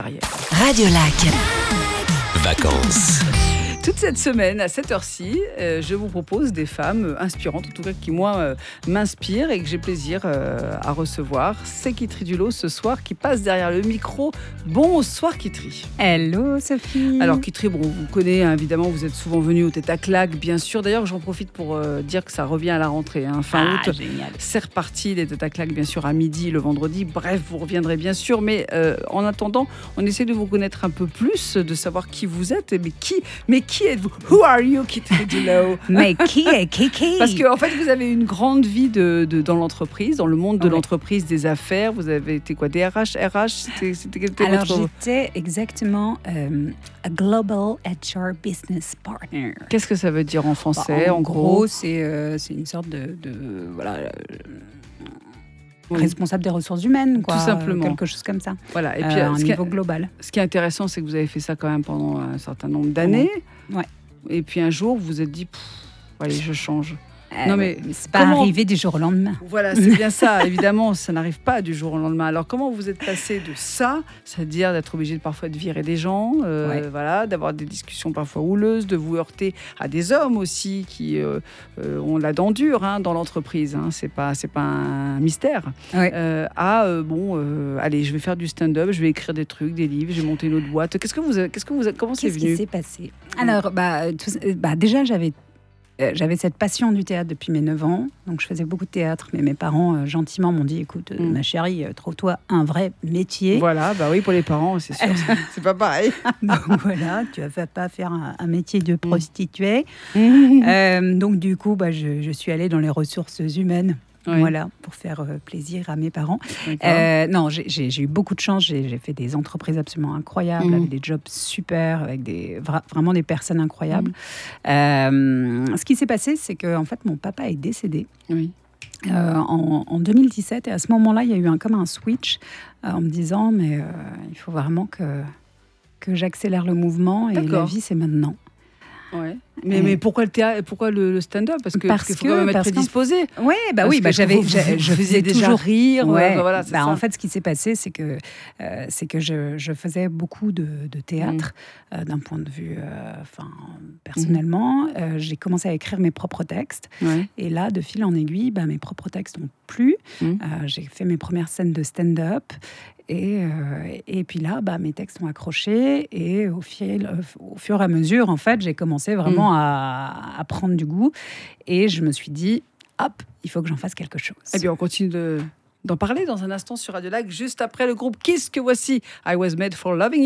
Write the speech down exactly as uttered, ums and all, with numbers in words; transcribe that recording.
Radio Lac. Vacances. Toute cette semaine, à cette heure-ci, euh, je vous propose des femmes inspirantes, en tout cas qui, moi, euh, m'inspirent et que j'ai plaisir euh, à recevoir. C'est Kitry Dulot ce soir qui passe derrière le micro. Bonsoir Kitry. Hello Sophie. Alors Kitry, bon, vous connaissez, hein, évidemment, vous êtes souvent venue au Tête à Claque, bien sûr. D'ailleurs, j'en profite pour euh, dire que ça revient à la rentrée, hein, fin Ah, août. génial. C'est reparti, les Tête à Claque, bien sûr, à midi, le vendredi. Bref, vous reviendrez bien sûr. Mais euh, en attendant, on essaie de vous connaître un peu plus, de savoir qui vous êtes. Mais qui, mais qui êtes-vous? Who are you, Kitry Dulot? Mais qui est Kiki? Parce qu'en en fait, vous avez une grande vie de, de, dans l'entreprise, dans le monde de Ouais. l'entreprise, des affaires. Vous avez été quoi? D R H, R H? C'était, c'était quel était Alors votre... j'étais exactement euh, a Global H R Business Partner. Qu'est-ce que ça veut dire en Bah, français, en, en gros, gros? c'est, euh, c'est une sorte de, de voilà, euh, Oui. responsable des ressources humaines, quoi, Tout simplement. euh, quelque chose comme ça. Voilà. Et Et puis, à un ce, qui est, niveau global. ce qui est intéressant, c'est que vous avez fait ça quand même pendant un certain nombre d'années. Ouais. Et puis un jour, vous vous êtes dit, Pff, allez, je change. Euh, Non, mais c'est pas comment- arrivé du jour au lendemain. Voilà, c'est bien ça. Évidemment, ça n'arrive pas du jour au lendemain. Alors, comment vous êtes passé de ça, c'est-à-dire d'être obligé de parfois de virer des gens, euh, Ouais. voilà, d'avoir des discussions parfois houleuses, de vous heurter à des hommes aussi qui euh, euh, ont la dent dure hein, dans l'entreprise. Hein, c'est pas, c'est pas un mystère. Ouais. Euh, à euh, bon, euh, allez, je vais faire du stand-up, je vais écrire des trucs, des livres, je vais monter une autre boîte. Qu'est-ce que vous, avez- qu'est-ce que vous, avez- comment c'est Qu'est-ce qui venu? s'est passé? Alors, bah, tout- bah, déjà, j'avais, euh, j'avais cette passion du théâtre depuis mes neuf ans. Donc, je faisais beaucoup de théâtre. Mais mes parents, euh, gentiment, m'ont dit, écoute, euh, Mm. ma chérie, euh, trouve-toi un vrai métier. Voilà, bah oui, pour les parents, c'est sûr, c'est- c'est pas pareil. Donc, voilà, tu vas pas faire un, un métier de prostituée. Mmh. Euh, donc, du coup, bah, je, je suis allée dans les ressources humaines. Oui. Voilà, pour faire euh, plaisir à mes parents. D'accord. Euh, non, j'ai, j'ai- j'ai eu beaucoup de chance. J'ai, j'ai fait des entreprises absolument incroyables, Mhm. avec des jobs super, avec des, vra- vraiment des personnes incroyables. Euh, ce qui s'est passé, c'est que en fait, mon papa est décédé Oui. euh, en, en deux mille dix-sept. Et à ce moment-là, il y a eu un, comme un switch euh, en me disant, mais euh, il faut vraiment que, que j'accélère le mouvement. Et la D'accord. vie, c'est maintenant. Ouais. Mais, Et- mais pourquoi le théâtre, pourquoi le, le stand-up? Parce que Parce parce qu'il faut que- quand même être parce qu'en- prédisposé. Oui, bah Parce oui, que bah j'avais, vous- je, vous- je vous faisais déjà toujours rire. Ouais. euh, voilà, c'est Bah, ça. en fait, ce qui s'est passé, c'est que, euh, c'est que je, je faisais beaucoup de, de théâtre Mm. euh, d'un point de vue, euh, enfin, personnellement. Euh, j'ai commencé à écrire mes propres textes. Ouais. Et là, de fil en aiguille, bah, mes propres textes ont plu. Mm. Euh, j'ai fait mes premières scènes de stand-up. Et, euh, et puis là, bah, mes textes ont accroché. Et au, fil, euh, au fur et à mesure, en fait, j'ai commencé vraiment à, à prendre du goût. Et je me suis dit, hop, il faut que j'en fasse quelque chose. Eh bien, on continue de, d'en parler dans un instant sur Radio Lac, juste après le groupe Kiss que voici. I was made for loving you.